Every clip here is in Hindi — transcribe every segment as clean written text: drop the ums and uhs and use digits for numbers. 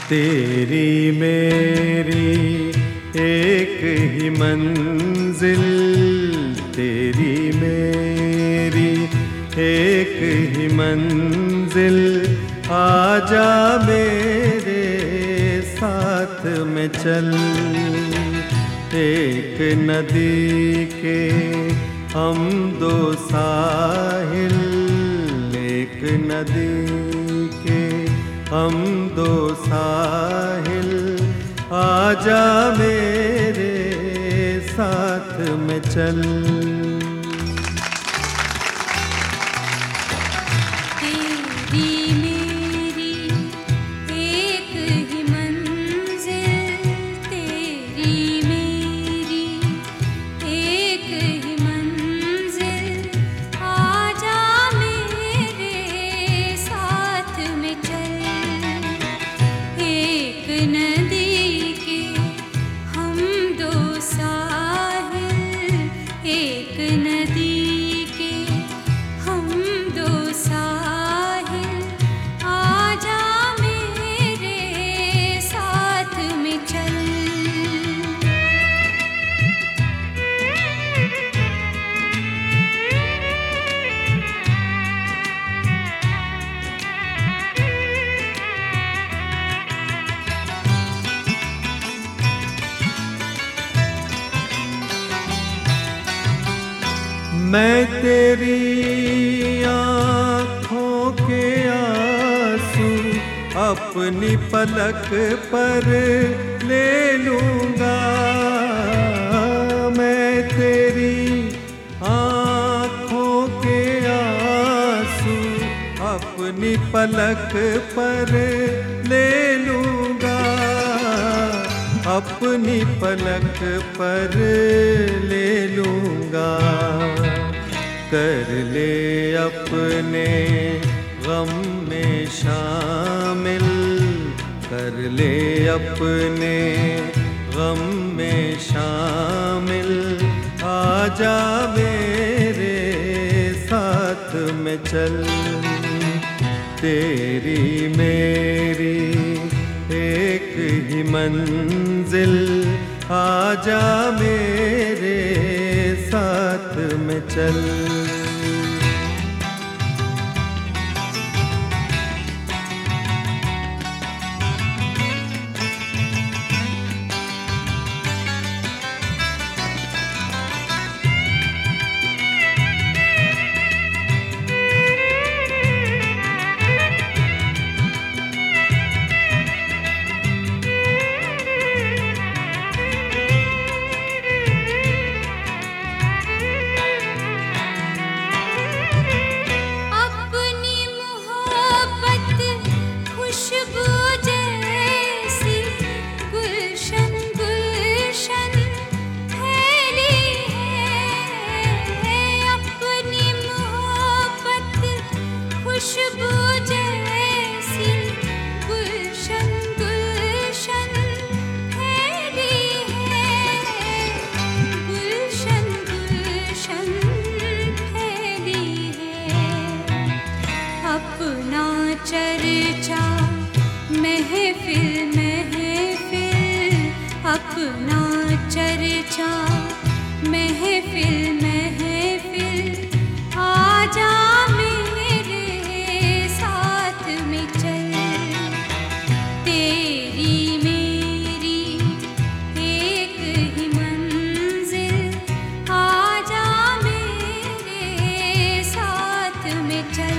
तेरी मेरी एक ही मंजिल, तेरी मेरी एक ही मंजिल, आजा मेरे साथ में चल। एक नदी के हम दो साहिल, एक नदी के हम दो साहिल, आजा मेरे साथ में चल। मैं तेरी आँखों के आंसू अपनी पलक पर ले लूँगा। मैं तेरी आँखों के आंसू अपनी पलक पर ले लूँगा, अपनी पलक पर ले लूँगा। कर ले अपने गम में शामिल, कर ले अपने गम में शामिल, आजा मेरे साथ में चल। तेरी मेरी एक ही मंजिल, आजा मेरे साथ में चल। चर्चा महफिल महफिल, अपना चर्चा महफिल महफिल, आजा मेरे साथ में चल। तेरी मेरी एक ही मंजिल, आजा मेरे साथ में चल।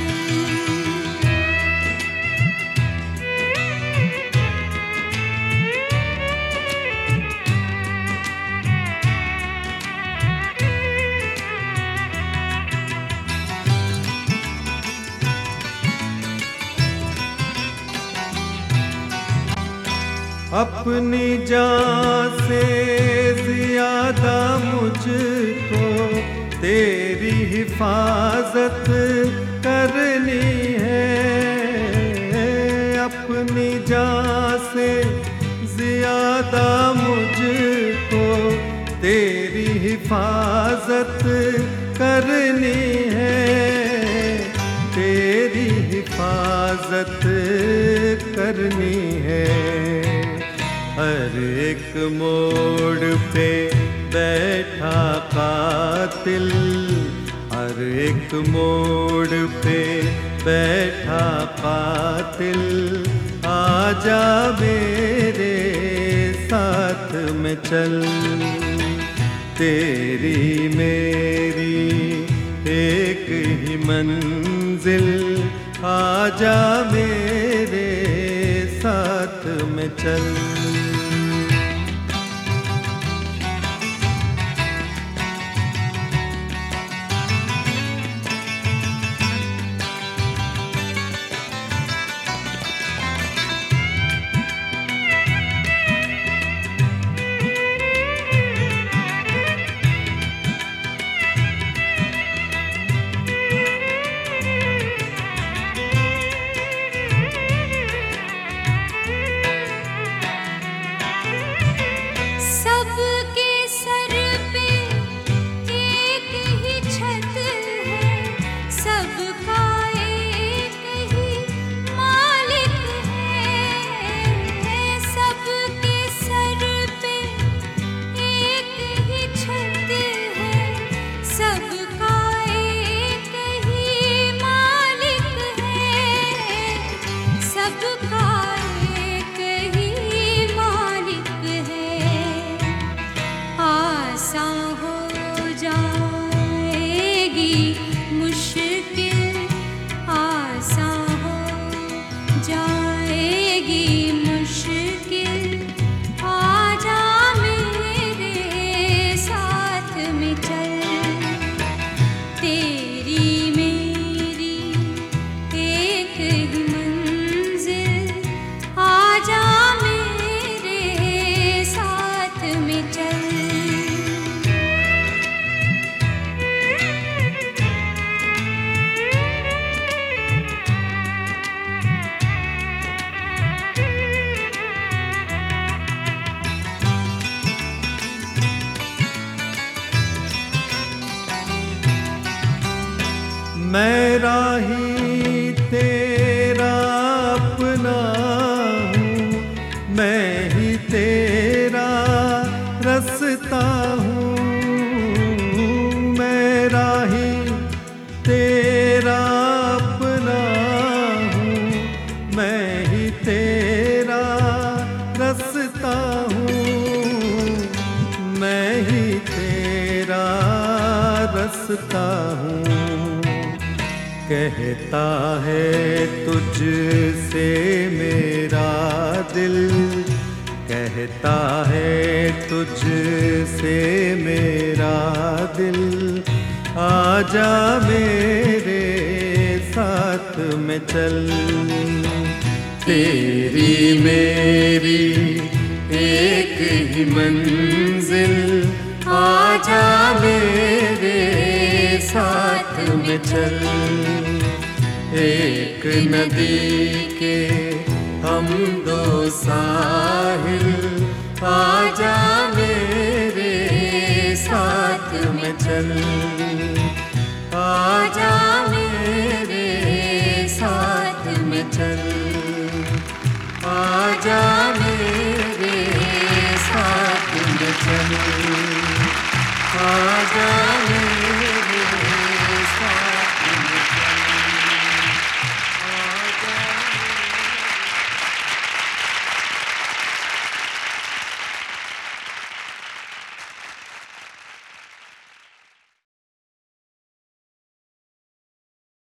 अपनी जान से ज़्यादा मुझको तेरी हिफाजत करनी है। अपनी जान से ज़्यादा मुझको तेरी हिफाजत करनी है, तेरी हिफाजत करनी है। हर एक मोड़ पे बैठा कातिल, हर एक मोड़ पे बैठा कातिल, आजा मेरे साथ में चल। तेरी मेरी एक ही मंजिल, आजा मेरे साथ में चल। मैं राही तेरा अपना हूँ, मैं ही तेरा रास्ता हूँ। मैं राही तेरा अपना हूँ, मैं ही तेरा रास्ता हूँ, मैं ही तेरा रास्ता हूँ। कहता है तुझसे मेरा दिल, कहता है तुझसे मेरा दिल, आजा मेरे साथ में चल। तेरी मेरी एक ही मंजिल, आजा मेरे साथ में चल। एक नदी के हम दो साहिल, आजा मेरे साथ में चल। आजा मेरे साथ में चल, आजा।